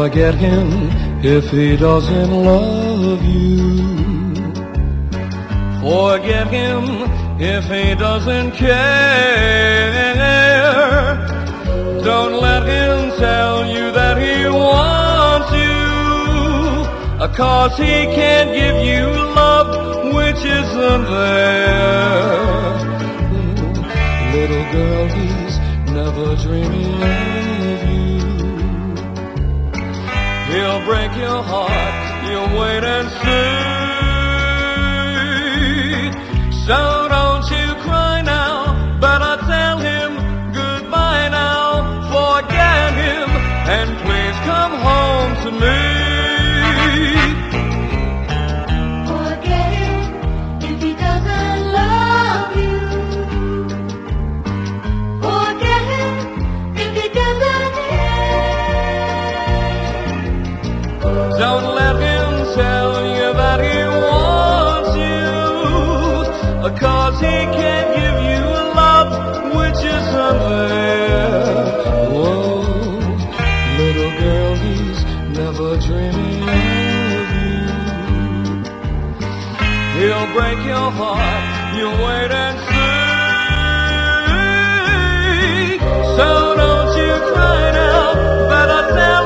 Forget him if he doesn't love you. Forget him if he doesn't care. Don't let him tell you that he wants you, 'cause he can't give you love which isn't there. Little girl, he's never dreaming of you. He'll break your heart, you'll wait and see. So don't you cry now, better tell him goodbye now. Forget him and please come home to me. Forget him if he doesn't love you. Forget him if he doesn't care. Don't let him tell you that he wants you, 'cause he can't give you love which isn't there. Whoa, little girl, he's never dreaming of you. He'll break your heart, you'll wait and see. So don't you cry now, better tell